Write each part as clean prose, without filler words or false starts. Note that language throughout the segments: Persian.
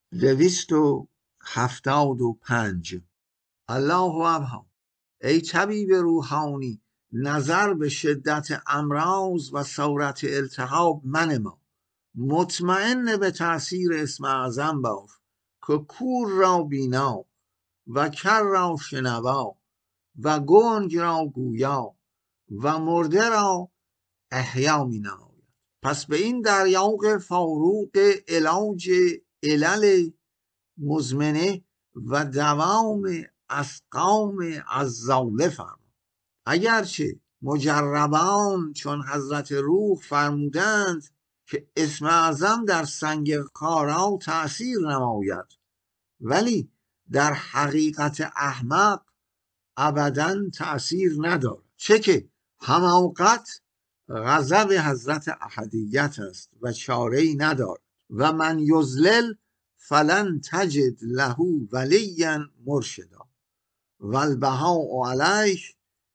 275. الله ابها، ای طبیب روحانی، نظر به شدت امراض و صورت التهاب منما. مطمئن به تأثیر اسم اعظم باش که کور را بینا و کر را شنوا و گنگ را گویا و مرده را احیا می نماید. پس به این دریاق فاروق علاج علل مزمنه و دوام اسقام الزوله فرما. اگرچه مجربان چون حضرت روح فرمودند که اسم اعظم در سنگ خارا تأثیر نماید، ولی در حقیقت احمق ابداً تأثیر ندارد، چه که حماقت غضب حضرت احدیت است و چاره‌ای ندارد. و من یضلل فلن تجد له ولیا مرشدا والبهاء علیه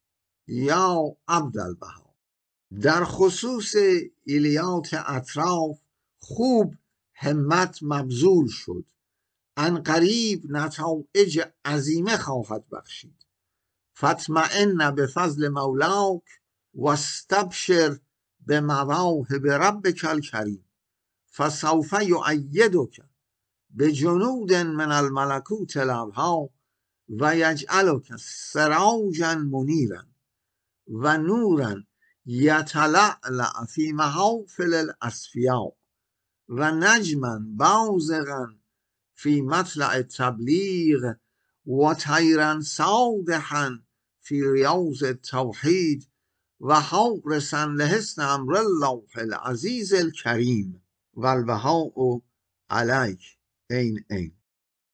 یا عبدالبها. در خصوص ایلیات اطراف خوب همت مبذول شد، عنقریب نتایج عظیمه خواهد بخشید. فاطمئن به فضل مولاک و استبشر به مواهب ربک الکریم فسوف یؤیدک به جنود من الملکوت الابها و یجعلک سراجا منیرا و نورا یتلألأ فی محافل الاصفیاء و نجما بازغا فی مطلع التبلیغ و طیرا سابحا فی ریاض التوحید و حارسا لحسن امر الله العزیز الکریم والبهاء علیک عین عین.